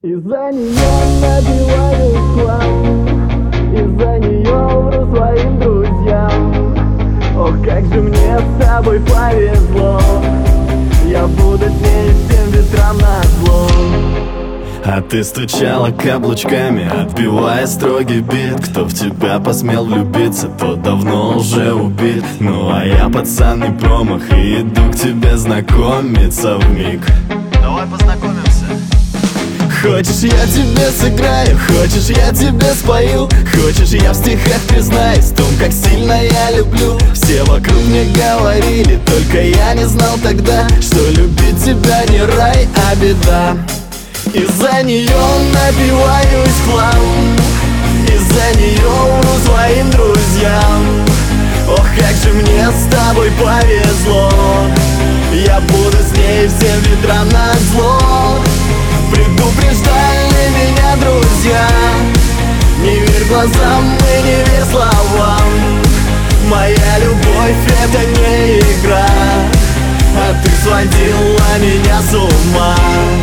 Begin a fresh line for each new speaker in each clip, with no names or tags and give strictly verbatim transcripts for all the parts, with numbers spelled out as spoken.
Из-за нее набиваю хлам, из-за нее вру своим друзьям. Ох, как же мне с тобой повезло, я буду с ней всем ветрам назло.
А ты стучала каблучками, отбивая строгий бит. Кто в тебя посмел влюбиться, тот давно уже убит. Ну а я пацан не промах и иду к тебе знакомиться вмиг.
Давай познакомимся.
Хочешь, я тебе сыграю, хочешь, я тебе спою, хочешь, я в стихах признаюсь в том, как сильно я люблю. Все вокруг мне говорили, только я не знал тогда, что любить тебя не рай, а беда. Из-за нее напиваюсь в хлам, из-за нее вру своим друзьям. Ох, как же мне с тобой повезло, я буду с ней всем ветрам назло. Предупреждали меня друзья, не верь глазам и не верь словам. Моя любовь — это не игра, а ты сводила меня с ума.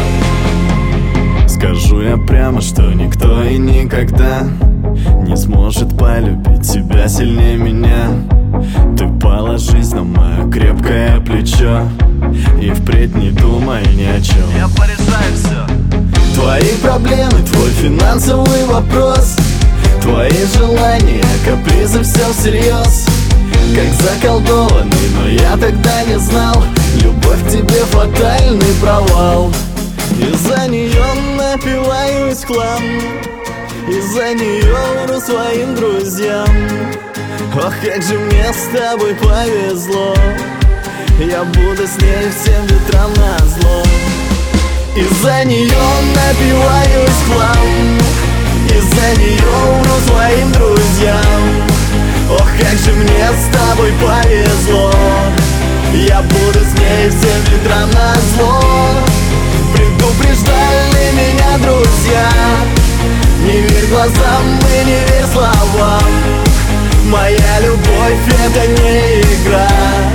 Скажу я прямо, что никто и никогда не сможет полюбить тебя сильнее меня. Ты положись на мое крепкое плечо и впредь не думай ни о чем.
Я порешаю все.
Твои проблемы, твой финансовый вопрос, твои желания, капризы, все всерьез. Как заколдованный, но я тогда не знал, любовь к тебе фатальный провал. Из-за нее напиваюсь в хлам, из-за нее вру своим друзьям. Ох, как же мне с тобой повезло, я буду с ней всем ветрам назло. Из-за нее напиваюсь в хлам, из-за нее вру своим друзьям. Ох, как же мне с тобой повезло, я буду с ней всем ветрам назло. Предупреждали меня друзья, не верь глазам и не верь словам. Моя любовь — это не игра,